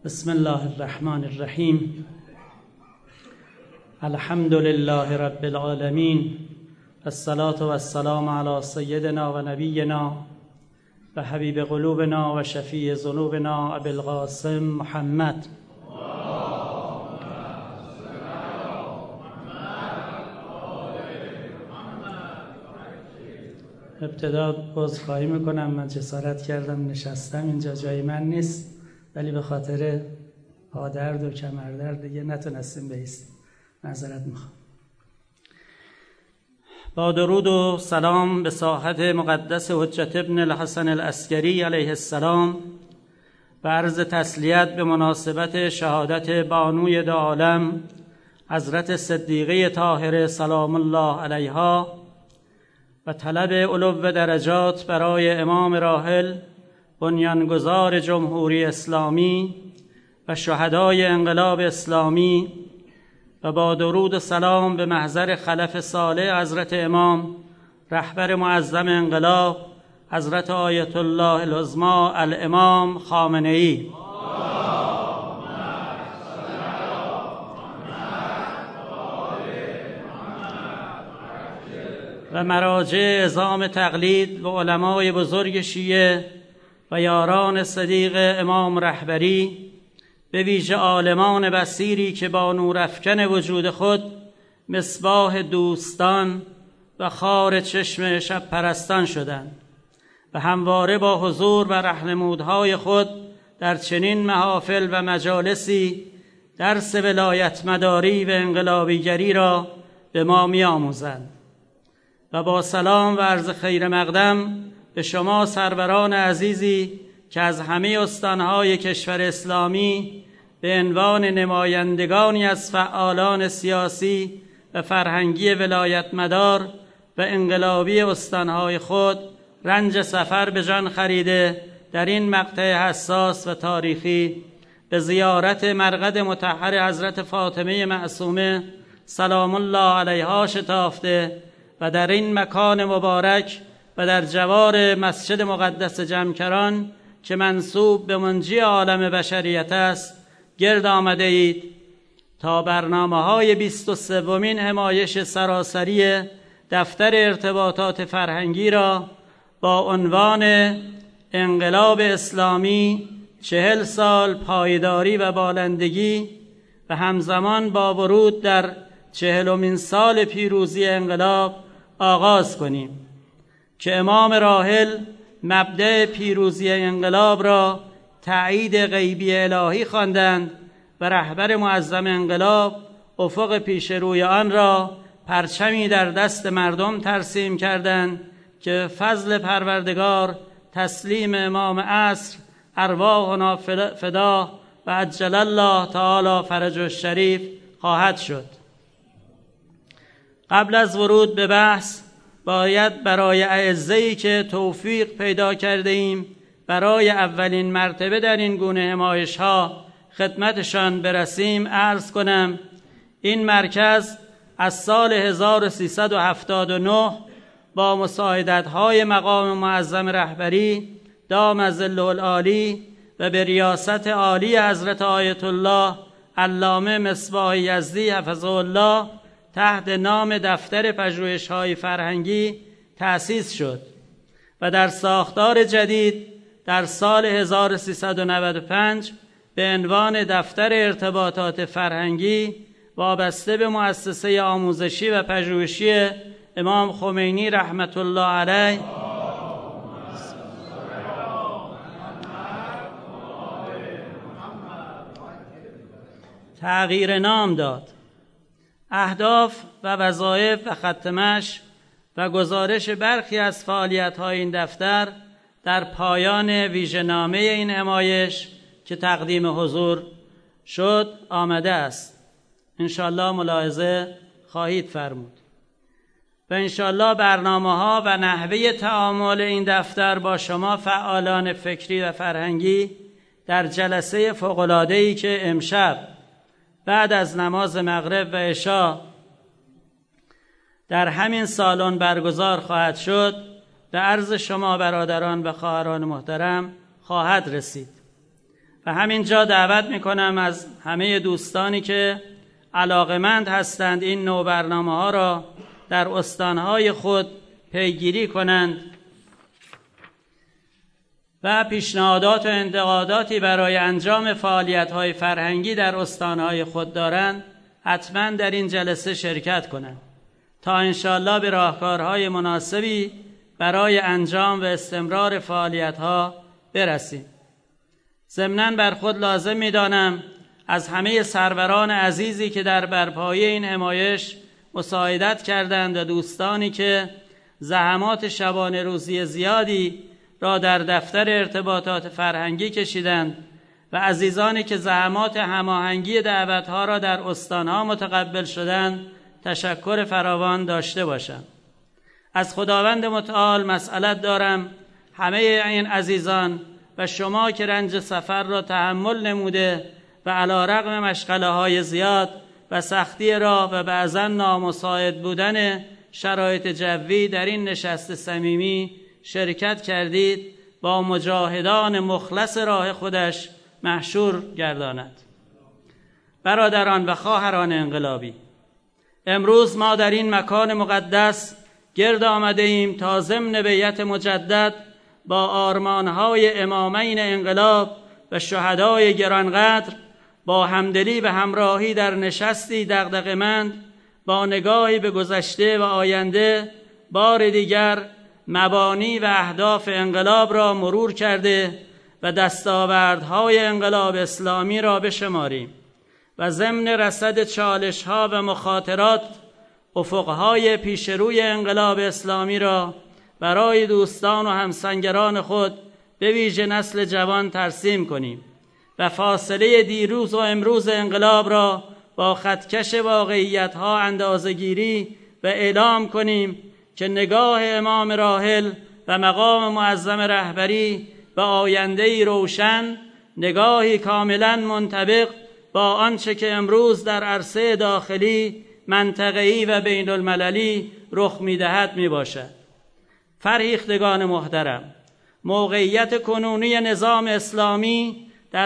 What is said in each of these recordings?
بسم الله الرحمن الرحیم. الحمد لله رب العالمین، الصلاة و السلام علی سیدنا و نبینا و حبیب قلوبنا و شفیع ذنوبنا ابی القاسم محمد. ابتدا عذرخواهی میکنم، من جسارت کردم نشستم، اینجا جای من نیست، ولی به خاطر پادرد و کمردرد دیگه نتونستیم بایستیم، معذرت میخوام. با درود و سلام به ساحت مقدس حجت ابن الحسن العسکری علیه السلام و عرض تسلیت به مناسبت شهادت بانوی دو عالم حضرت صدیقه طاهره سلام الله علیها و طلب علو درجات برای امام راحل بنیانگذار جمهوری اسلامی و شهدای انقلاب اسلامی و با درود و سلام به محضر خلف صالح حضرت امام رهبر معظم انقلاب حضرت آیت الله العظمی الامام خامنه‌ای و مراجع عظام تقلید و علمای بزرگ شیعه و یاران صدیق امام رهبری، به ویژه عالمان بصیری که با نورافکن وجود خود مصباح دوستان و خار چشم شب پرستان شدند و همواره با حضور و رهنمودهای خود در چنین محافل و مجالسی درس ولایت مداری و انقلابیگری را به ما می آموزند. و با سلام و عرض خیر مقدم به شما سروران عزیزی که از همه استانهای کشور اسلامی به عنوان نمایندگانی از فعالان سیاسی و فرهنگی ولایت مدار و انقلابی استانهای خود رنج سفر به جان خریده در این مقطع حساس و تاریخی به زیارت مرقد مطهر حضرت فاطمه معصومه سلام الله علیها شتافته و در این مکان مبارک و در جوار مسجد مقدس جمکران که منسوب به منجی عالم بشریت است گرد آمده اید تا برنامه‌های 23مین همایش سراسری دفتر ارتباطات فرهنگی را با عنوان انقلاب اسلامی 40 سال پایداری و بالندگی و همزمان با ورود در 40مین سال پیروزی انقلاب آغاز کنیم که امام راحل مبدأ پیروزی انقلاب را تأیید غیبی الهی خواندند و رهبر معظم انقلاب افق پیش روی آن را پرچمی در دست مردم ترسیم کردند که فضل پروردگار تسلیم امام عصر ارواحنا فدا و عجل الله تعالی فرجه الشریف خواهد شد. قبل از ورود به بحث باید برای اعزه‌ای که توفیق پیدا کرده ایم برای اولین مرتبه در این گونه همایش‌ها خدمتشان برسیم عرض کنم این مرکز از سال 1379 با مساعدت‌های مقام معظم رهبری دام ظله العالی و به ریاست عالی حضرت آیت الله علامه مصباح یزدی حفظه الله تحت نام دفتر پژوهش‌های فرهنگی تأسیس شد و در ساختار جدید در سال 1395 به عنوان دفتر ارتباطات فرهنگی وابسته به مؤسسه آموزشی و پژوهشی امام خمینی رحمت الله علیه تغییر نام داد. اهداف و وظایف و ختمش و گزارش برخی از فعالیت‌های این دفتر در پایان ویژه‌نامه این همایش که تقدیم حضور شد آمده است. انشاءالله ملاحظه خواهید فرمود و انشاءالله برنامه‌ها و نحوه تعامل این دفتر با شما فعالان فکری و فرهنگی در جلسه فوق‌العاده‌ای که امشب بعد از نماز مغرب و عشا در همین سالن برگزار خواهد شد به عرض شما برادران و خواهران محترم خواهد رسید و همینجا دعوت میکنم از همه دوستانی که علاقمند هستند این نوع برنامه ها را در استانهای خود پیگیری کنند و پیشنهادات و انتقاداتی برای انجام فعالیت‌های فرهنگی در استانهای خود دارند، حتما در این جلسه شرکت کنند تا انشاءالله به راهکارهای مناسبی برای انجام و استمرار فعالیت‌ها برسیم. ضمناً بر خود لازم می‌دانم از همه سروران عزیزی که در برپایی این حمایش مساعدت کردند و دوستانی که زحمات شبانه روزی زیادی را در دفتر ارتباطات فرهنگی کشیدند و عزیزانی که زحمات هماهنگی دعوتها را در استانها متقبل شدند تشکر فراوان داشته باشم. از خداوند متعال مسئلت دارم همه این عزیزان و شما که رنج سفر را تحمل نموده و علی رغم مشغله های زیاد و سختی راه و بعضا نامساعد بودن شرایط جوی در این نشست صمیمی شرکت کردید، با مجاهدان مخلص راه خودش محشور گرداند. برادران و خواهران انقلابی، امروز ما در این مکان مقدس گرد آمده ایم تا ضمن بیعت مجدد با آرمانهای امامین انقلاب و شهدای گرانقدر با همدلی و همراهی در نشستی دغدغه‌مند با نگاهی به گذشته و آینده بار دیگر مبانی و اهداف انقلاب را مرور کرده و دستاوردهای انقلاب اسلامی را بشماریم و ضمن رصد چالش‌ها و مخاطرات افقهای پیشروی انقلاب اسلامی را برای دوستان و همسنگران خود به ویژه نسل جوان ترسیم کنیم و فاصله دیروز و امروز انقلاب را با خطکش واقعیت‌ها اندازه‌گیری و اعلام کنیم که نگاه امام راحل و مقام معظم رهبری به آینده‌ای روشن، نگاهی کاملاً منطبق با آنچه که امروز در عرصه داخلی، منطقه‌ای و بین المللی رخ می‌دهد میباشد. فرهیختگان محترم، موقعیت کنونی نظام اسلامی در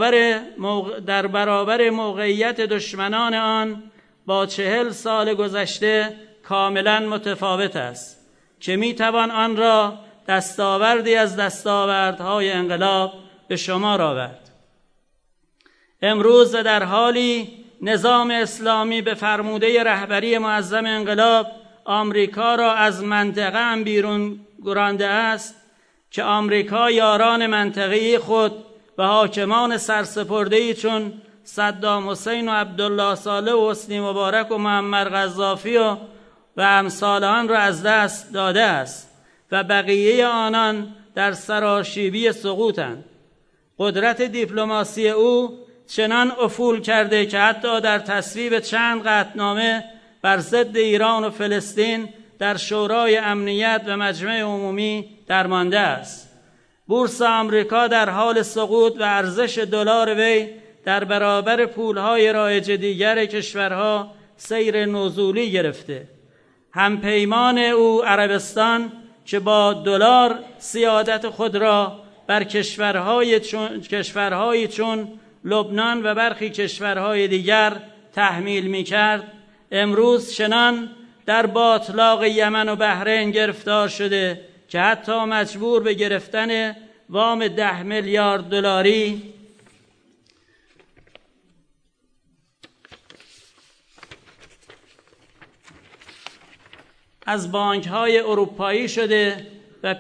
برابر موقعیت دشمنان آن با 40 سال گذشته کاملا متفاوت است که میتوان آن را دستاوردی از دستاوردهای انقلاب به شمار آورد. امروز در حالی نظام اسلامی به فرموده رهبری معظم انقلاب آمریکا را از منطقه هم بیرون گرانده است که آمریکا یاران منطقه‌ای خود و حاکمان سرسپرده‌ای چون صدام حسین و عبدالله صالح و حسنی مبارک و معمر قذافی و امثال آن را از دست داده است و بقیه آنان در سراشیبی سقوطند. قدرت دیپلماسی او چنان افول کرده که حتی در تصویب چند قطعنامه بر ضد ایران و فلسطین در شورای امنیت و مجمع عمومی درمانده است. بورس آمریکا در حال سقوط و ارزش دلار وی در برابر پولهای رایج دیگر کشورها سیر نزولی گرفته. همپیمان او عربستان که با دلار سیادت خود را بر کشورهایی چون لبنان و برخی کشورهای دیگر تحمیل می‌کرد، امروز چنان در باطلاق یمن و بحرین گرفتار شده که حتی مجبور به گرفتن وام 10 میلیارد دلاری از بانک‌های اروپایی شده و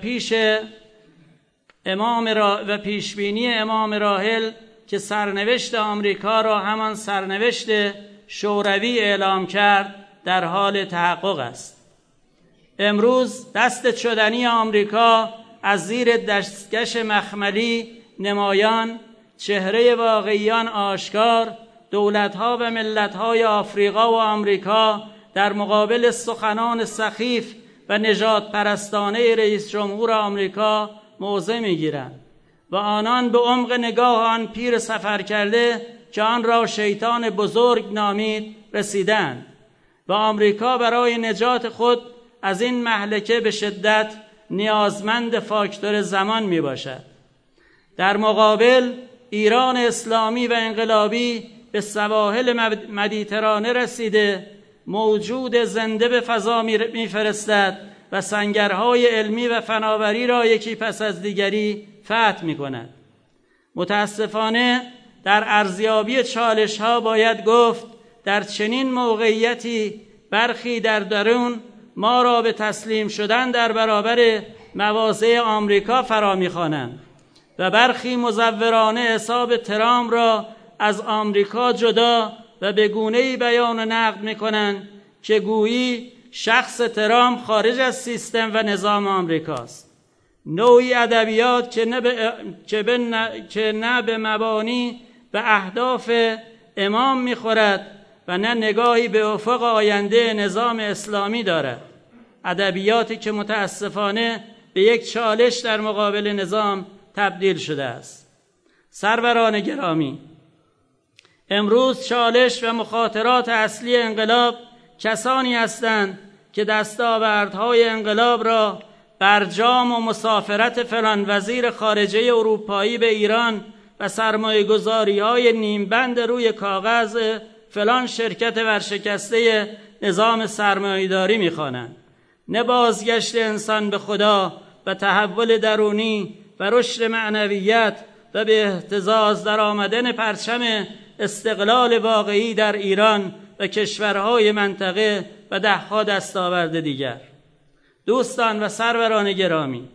پیشبینی امام راحل که سرنوشت آمریکا را همان سرنوشت شوروی اعلام کرد در حال تحقق است. امروز دست شدنی آمریکا از زیر دستکش مخملی نمایان، چهره واقعیان آشکار، دولت‌ها و ملت‌های آفریقا و آمریکا در مقابل سخنان سخیف و نژاد پرستانه رئیس جمهور آمریکا موضع می‌گیرند و آنان به عمق نگاه آن پیر سفر کرده که آن را شیطان بزرگ نامید رسیدند و آمریکا برای نجات خود از این مهلکه به شدت نیازمند فاکتور زمان می باشد. در مقابل ایران اسلامی و انقلابی به سواحل مدیترانه رسیده، موجود زنده به فضا میفرستد و سنگرهای علمی و فناوری را یکی پس از دیگری فتح می‌کند. متاسفانه در ارزیابی چالش‌ها باید گفت در چنین موقعیتی برخی در درون ما را به تسلیم شدن در برابر مواضع آمریکا فرا می‌خوانند و برخی مزورانه حساب ترامپ را از آمریکا جدا و به گونه‌ای بیان و نقد می‌کنند که گویی شخص ترامپ خارج از سیستم و نظام آمریکاست. نوعی ادبیات که نه به مبانی و اهداف امام می‌خورد و نه نگاهی به افق آینده نظام اسلامی دارد. ادبیاتی که متاسفانه به یک چالش در مقابل نظام تبدیل شده است. سروران گرامی، امروز چالش و مخاطرات اصلی انقلاب کسانی هستند که دستاوردهای انقلاب را برجام و مسافرت فلان وزیر خارجه اروپایی به ایران و سرمایه‌گذاری‌های نیمبند روی کاغذ فلان شرکت ورشکسته نظام سرمایه‌داری می‌خوانند. نه بازگشت انسان به خدا و تحول درونی و رشد معنویت و به اهتزاز در آمدن پرچم استقلال واقعی در ایران و کشورهای منطقه و ده‌ها دستاورد دیگر. دوستان و سروران گرامی،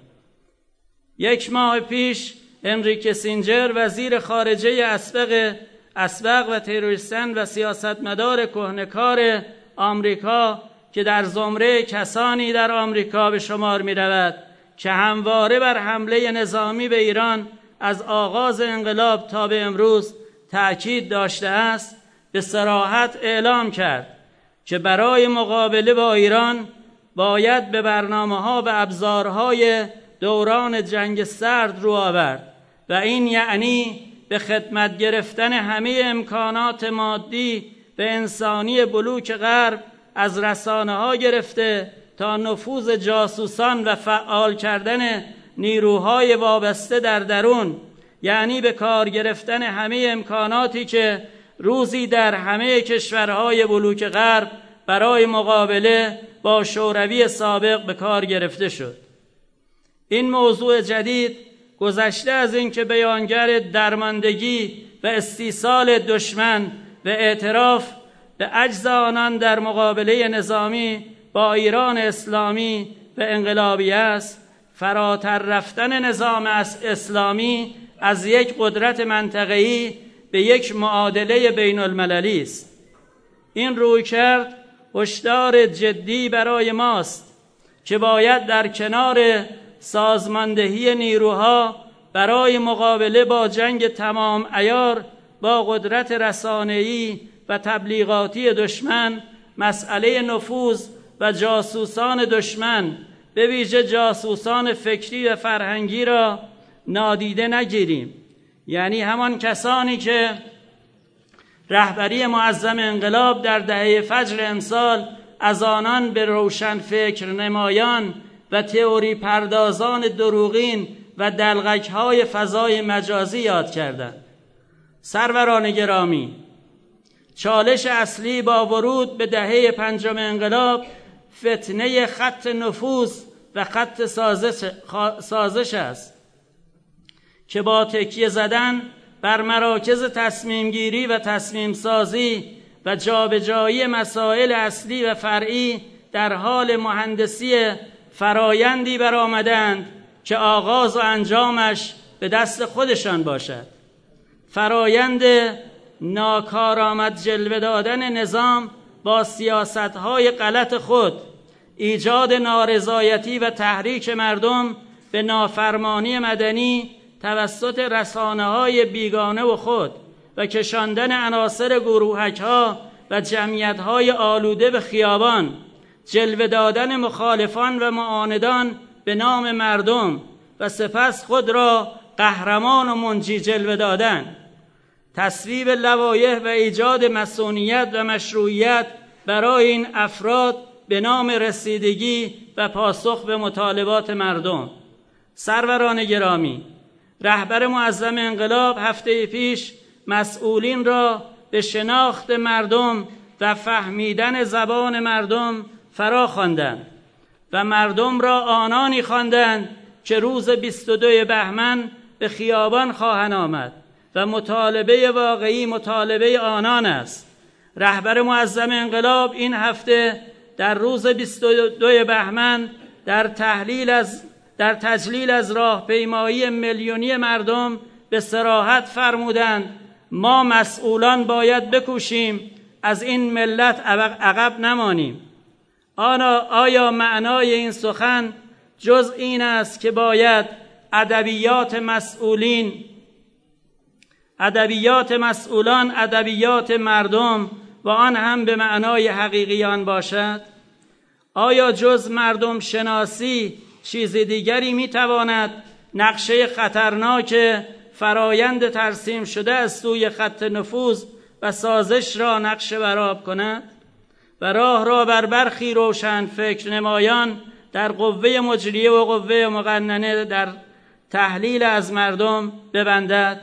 1 ماه پیش هنری کیسینجر وزیر خارجه اسبق و تروریستان و سیاستمدار کهنه‌کار آمریکا که در زمره کسانی در آمریکا به شمار می رود که همواره بر حمله نظامی به ایران از آغاز انقلاب تا به امروز تأکید داشته است، به صراحت اعلام کرد که برای مقابله با ایران باید به برنامه‌ها و ابزارهای دوران جنگ سرد رو آورد و این یعنی به خدمت گرفتن همه امکانات مادی و انسانی بلوک غرب از رسانه‌ها گرفته تا نفوذ جاسوسان و فعال کردن نیروهای وابسته در درون، یعنی به کار گرفتن همه امکاناتی که روزی در همه کشورهای بلوک غرب برای مقابله با شوروی سابق به کار گرفته شد. این موضوع جدید گذشته از این که بیانگر درماندگی و استیصال دشمن و اعتراف به عجز آنان در مقابله نظامی با ایران اسلامی و انقلابی است، فراتر رفتن نظام اسلامی از یک قدرت منطقه‌ای به یک معادله بین المللی است. این رویکرد هشدار جدی برای ماست که باید در کنار سازماندهی نیروها برای مقابله با جنگ تمام عیار با قدرت رسانه‌ای و تبلیغاتی دشمن، مسئله نفوذ و جاسوسان دشمن به ویژه جاسوسان فکری و فرهنگی را نادیده نگیریم. یعنی همان کسانی که رهبری معظم انقلاب در دهه فجر امسال از آنان به روشن فکر نمایان و تئوری پردازان دروغین و دلغک‌های فضای مجازی یاد کردند. سروران گرامی، چالش اصلی با ورود به دهه 5 انقلاب فتنه خط نفوذ و خط سازش است که با تکیه زدن بر مراکز تصمیم گیری و تصمیم سازی و جابجایی مسائل اصلی و فرعی در حال مهندسی فرایندی برآمدند که آغاز و انجامش به دست خودشان باشد. فرایند ناکارآمد جلوه دادن نظام با سیاست‌های غلط خود، ایجاد نارضایتی و تحریک مردم به نافرمانی مدنی توسط رسانه‌های بیگانه و خود و کشاندن عناصر گروهک‌ها و جمعیت‌های آلوده به خیابان، جلوه دادن مخالفان و معاندان به نام مردم و سپس خود را قهرمان و منجی جلوه دادن، تصویب لوایح و ایجاد مصونیت و مشروعیت برای این افراد به نام رسیدگی و پاسخ به مطالبات مردم. سروران گرامی، رهبر معظم انقلاب هفته پیش مسئولین را به شناخت مردم و فهمیدن زبان مردم فرا خواندند و مردم را آنانی خواندند که روز 22 بهمن به خیابان خواهند آمد و مطالبه واقعی مطالبه آنان است. رهبر معظم انقلاب این هفته در روز 22 بهمن در تجلیل از راهپیمایی میلیونی مردم به صراحت فرمودند ما مسئولان باید بکوشیم از این ملت عقب نمانیم. آیا معنای این سخن جز این است که باید ادبیات مسئولان ادبیات مردم و آن هم به معنای حقیقی آن باشد؟ آیا جز مردم شناسی چیز دیگری میتواند نقشه خطرناک فرایند ترسیم شده از سوی خط نفوذ و سازش را نقشه برآب کند و راه را بر برخی روشن فکر نمایان در قوه مجریه و قوه مقننه در تحلیل از مردم ببندد؟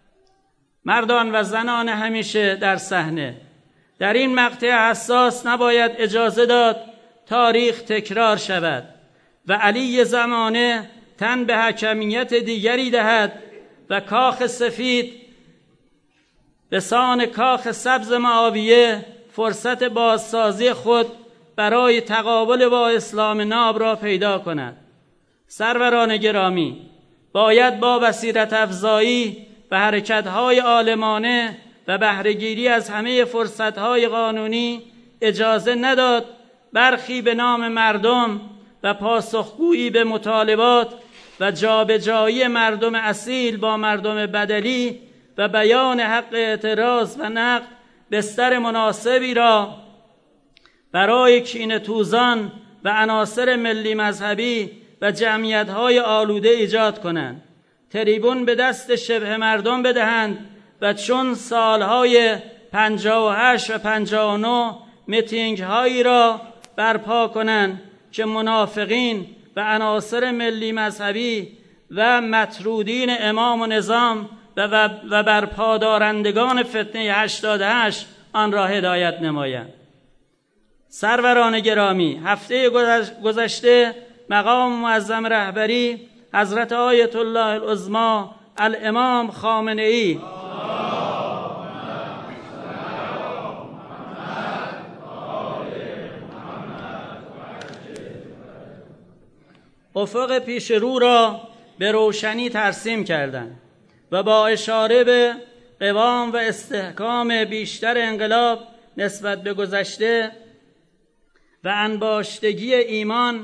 مردان و زنان همیشه در صحنه، در این مقطع حساس نباید اجازه داد تاریخ تکرار شود و علی زمانه تن به حکمیت دیگری دهد و کاخ سفید به سان کاخ سبز معاویه فرصت بازسازی خود برای تقابل با اسلام ناب را پیدا کند. سروران گرامی، باید با بصیرت افزایی و حرکت‌های عالمانه و بهره‌گیری از همه فرصت‌های قانونی اجازه نداد برخی به نام مردم و پاسخگویی به مطالبات و جابجایی مردم اصیل با مردم بدلی و بیان حق اعتراض و نقد بستر مناسبی را برای کینه‌توزان و عناصر ملی مذهبی و جمعیت‌های آلوده ایجاد کنند، تریبون به دست شبه مردم بدهند و چون سالهای 58 و 59 میتینگ‌هایی را برپا کنند که منافقین و عناصر ملی مذهبی و مطرودین امام و نظام و برپادارندگان فتنه 88 آن را هدایت نمایند. سروران گرامی، هفته گذشته مقام معظم رهبری حضرت آیت الله العظمی الامام خامنه ای افق پیش رو را به روشنی ترسیم کردند و با اشاره به قوام و استحکام بیشتر انقلاب نسبت به گذشته و انباشتگی ایمان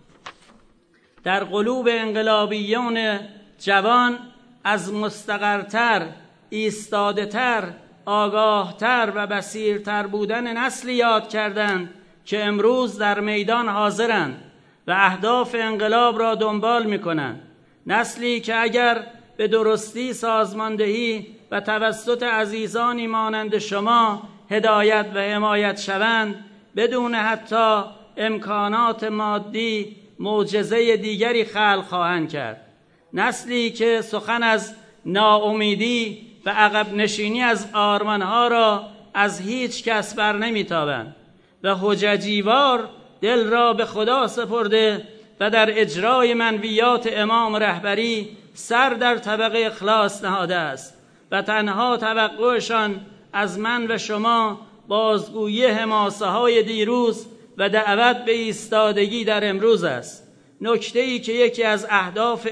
در قلوب انقلابیون جوان از مستقرتر، ایستاده‌تر، آگاهتر و بصیرتر بودن نسلی یاد کردند که امروز در میدان حاضرند و اهداف انقلاب را دنبال می‌کنند. نسلی که اگر به درستی سازماندهی و توسط عزیزانی مانند شما هدایت و حمایت شوند، بدون حتی امکانات مادی معجزه دیگری خلق خواهند کرد. نسلی که سخن از ناامیدی و عقب نشینی از آرمانها را از هیچ کس بر نمیتابند و حججیوار دل را به خدا سپرده و در اجرای منویات امام رهبری سر در طبق اخلاص نهاده است و تنها توقعشان از من و شما بازگویی حماسه های دیروز و دعوت به ایستادگی در امروز است. نکته‌ای که یکی از اهداف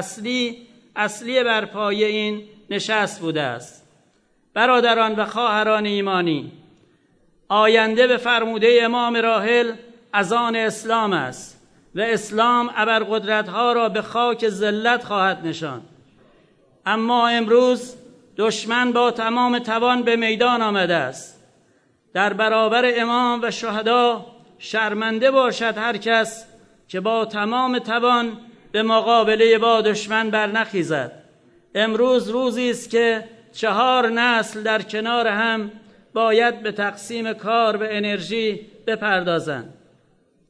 اصلی بر پایه این نشست بوده است. برادران و خواهران ایمانی، آینده به فرموده امام راحل از آن اسلام است و اسلام ابرقدرت‌ها را به خاک ذلت خواهد نشاند. اما امروز دشمن با تمام توان به میدان آمده است. در برابر امام و شهدا شرمنده باشد هر کس که با تمام توان به مقابله با دشمن برنخیزد. امروز روزی است که 4 نسل در کنار هم باید به تقسیم کار و انرژی بپردازند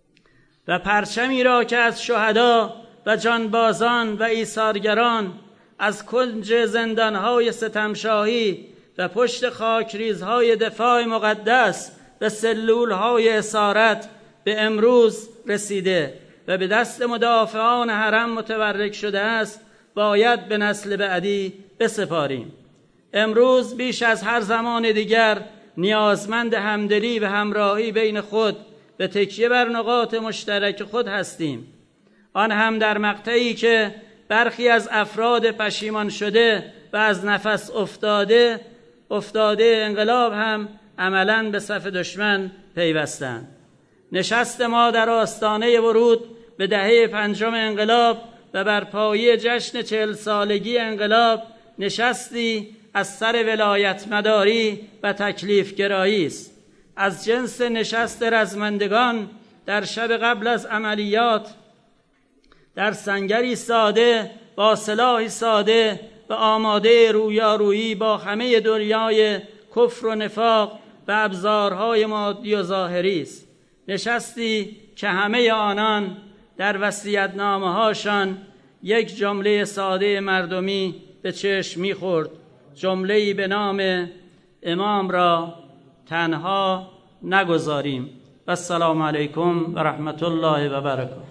و پرچمی را که از شهدا و جانبازان و ایثارگران از کنج زندانهای ستمشاهی و پشت خاکریزهای دفاع مقدس و سلولهای اسارت به امروز رسیده و به دست مدافعان حرم متبرک شده است، باید به نسل بعدی بسپاریم. امروز بیش از هر زمان دیگر نیازمند همدلی و همراهی بین خود به تکیه بر نقاط مشترک خود هستیم، آن هم در مقطعی که برخی از افراد پشیمان شده و از نفس افتاده انقلاب هم عملاً به صف دشمن پیوستند. نشست ما در آستانه ورود به دهه 5 انقلاب و بر پایه جشن 40 سالگی انقلاب نشستی از سر ولایت مداری و تکلیف گرایی است، از جنس نشست رزمندگان در شب قبل از عملیات در سنگری ساده با سلاحی ساده و آماده رویارویی با همه دنیای کفر و نفاق و ابزارهای مادی و ظاهری است. نشستی که همه آنان در وصیت‌نامه‌هاشان یک جمله ساده مردمی به چشم می‌خورد، جمله‌ای به نام امام را تنها نگذاریم. و السلام علیکم و رحمت الله و برکاته.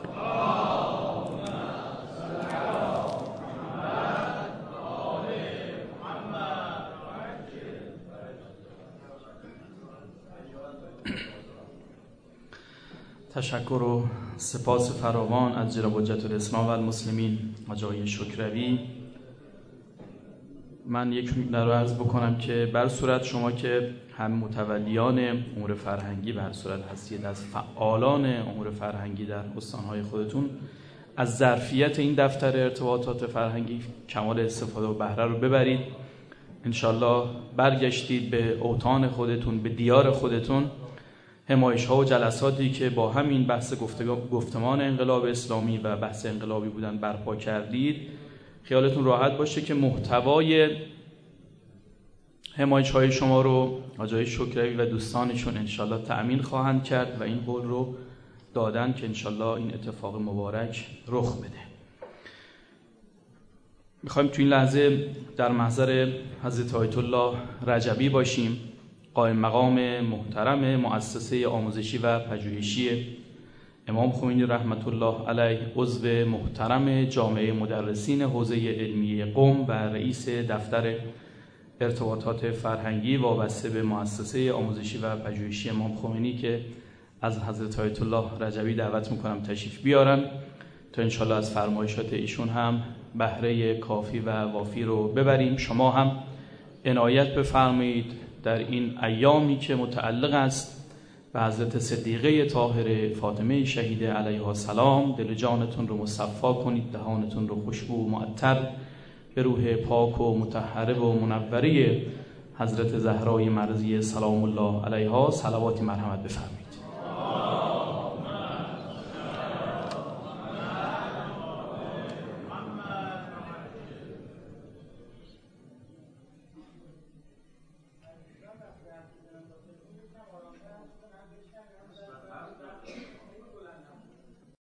تشکر و سپاس فراوان از جناب حجت الاسلام و المسلمین آقای شکروی. من یک نکته رو عرض بکنم که بر صورت شما که هم متولیان امور فرهنگی به هر صورت هستید، از فعالان امور فرهنگی در استانهای خودتون، از ظرفیت این دفتر ارتباطات فرهنگی کمال استفاده و بهره رو ببرید. انشالله برگشتید به اوطان خودتون، به دیار خودتون. همایش‌ها و جلساتی که با همین بحث گفتمان انقلاب اسلامی و بحث انقلابی بودن برپا کردید، خیالتون راحت باشه که محتوای همایش‌های شما رو آقای شکروی و دوستانشون انشالله تأمین خواهند کرد و این قول رو دادن که انشالله این اتفاق مبارک رخ بده. میخوایم تو این لحظه در محضر حضرت آیت الله رجبی باشیم، قائم مقام محترم مؤسسه آموزشی و پژوهشی امام خمینی رحمت الله علیه، عضو محترم جامعه مدرسین حوزه علمی قم و رئیس دفتر ارتباطات فرهنگی وابسته به مؤسسه آموزشی و پژوهشی امام خمینی که از حضرت آیت الله رجبی دعوت میکنم تشریف بیارن تا انشالله از فرمایشات ایشون هم بهره کافی و وافی رو ببریم. شما هم عنایت بفرمایید در این ایامی که متعلق است به حضرت صدیقه طاهره فاطمه شهیده علیها السلام، دل جانتون رو مصفا کنید، دهانتون رو خوشبو و معطر به روح پاک و مطهره و منوره حضرت زهرای مرضیه سلام الله علیها صلوات مرحمت بفرمایید.